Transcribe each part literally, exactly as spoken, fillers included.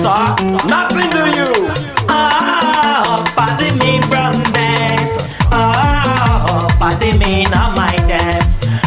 sir. Nothing to you. Oh, pardon me, brother. Oh, pardon me, not my dad.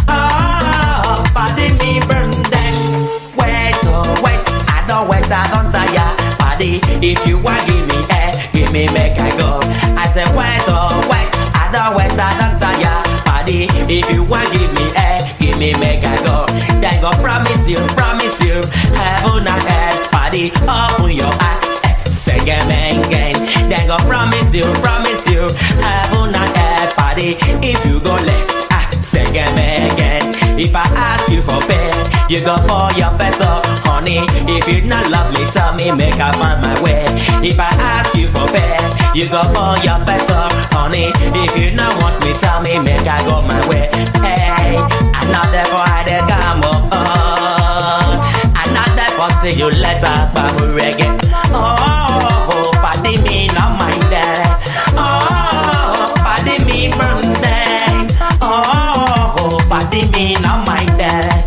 Oh, pardon me, brother. Wait, oh, wait, I don't wait, I don't tire. Paddy, if you want give me air, give me make I go. I say wait, oh, wait, I don't wait, I don't tire. Paddy, if you want give me air, give me make I go. Then go promise you, promise you, heaven and earth. Paddy, open your eye. Say again, again. Then go promise you, promise you, heaven and earth. Paddy, if you go let, ah, say again, again. If I ask you for pay, you go pour your vessel, honey. If you not love me, tell me, make I find my way. If I ask you for pay, you go pour your vessel, honey. If you not want me, tell me, make I go my way. Hey, I'm not there for I dey come up. Oh, I'm not there for see you later, but reggae. Oh, pardon me, not mind that. Oh, pardon me, birthday. Oh, pardon me, not mind that.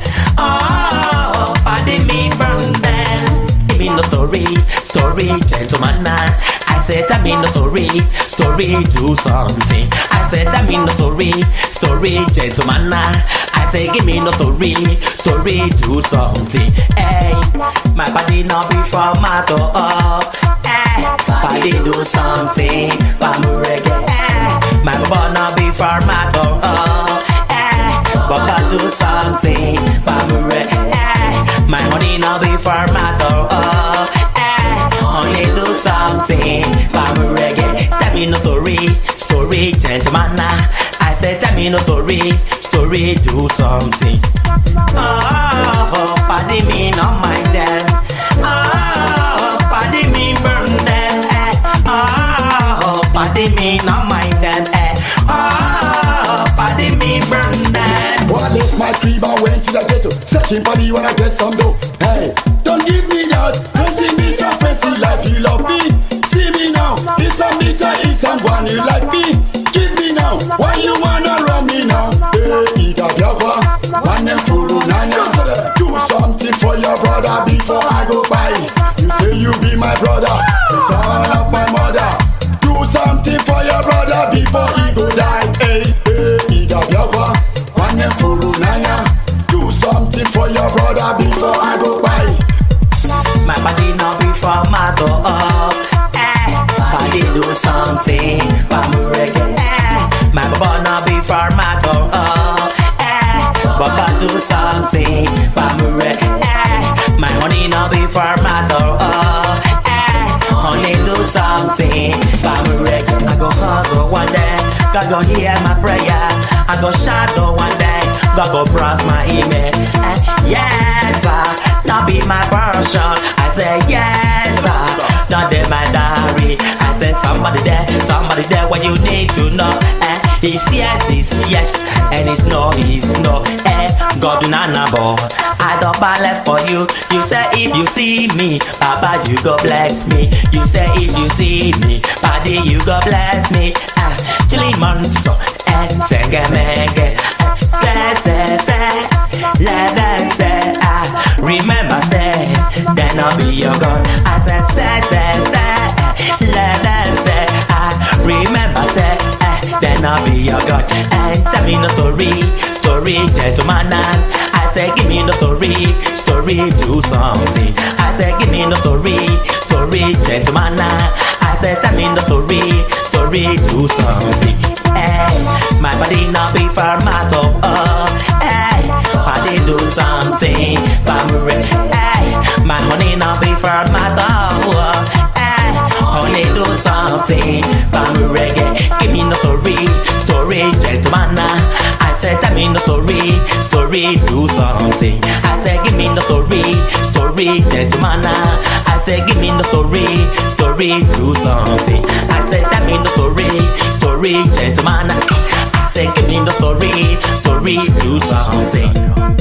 Oh, pardon me, birthday. Give me no story, story, gentleman. I said, tell me no story, story, do something. I said, tell me no story, story, gentleman. I say, give me no story, story, do something. Hey, my body not be formato. Oh, hey, body do something. Bamu reggae. Hey, my body not be formato. Oh, hey, Baba do something. Bamu reggae. Hey, my honey not be formato. Oh, hey, honey do something. Bamu reggae. Tell me no story, story, gentleman. I said, tell me no story, story, do something. Oh, pardon me, not mind them. Oh, pardon me, burn them. Eh. Oh, pardon me, not mind them. Eh. Oh, pardon me, burn them. Well, I left my crib and went to the ghetto, searching for the when I get some dough. Hey, don't give me that. Pressing me so fancy like you love me. See me now, it's some bitter, it's some one you like me. Give me now, why you wanna run me now? Hey, ita biakwa, one them furu nanya. Do something for your brother before I go by. You say you be my brother, the son of my mother. Do something for your brother before he go die. Hey, hey, ita biakwa, one them furu nanya. Do something for your brother before I go by. My body not be formato. Oh, eh, body do something. Bamu reggae. Eh, my body not be formato. Oh, eh, Baba do something. Bamu reggae. Eh, my honey not be formato. Oh, eh, honey do something. Bamu reggae. I go hustle one day. God go hear my prayer. I go shadow one day. God go browse my email. Eh, yes, sir. Not be my version. I say yes, sir. Not in my diary. I say somebody there, somebody there. What you need to know. Eh, it's yes, it's yes, and it's no, it's no. Eh, God do not know. I don't ballet for you. You say if you see me, Baba, you go bless me. You say if you see me, Paddy, you go bless me. Ah, Chili Monso, eh, Senge Menge, say, say, say, let them say, ah, remember say, then I'll be your God. I say, say, say, say, let them say, ah, remember say, eh, then I'll be your God. And tell me no story, story, gentleman. I say, give me no story, story, do something. I say, give me no story, story, gentleman. I say, tell me no story, story, do something. Hey, my body not be formato. Oh, hey, body do something. Bamure. Hey, my honey not be formato. Oh, hey, honey do something. Bamure. Give me no story, story, gentleman. I said, tell me no story, story, do something. I said, give me no story, story, gentleman. I said, give me no story, story, do something. I said, tell me no story, story, gentleman. I said, give me the story, story, do something.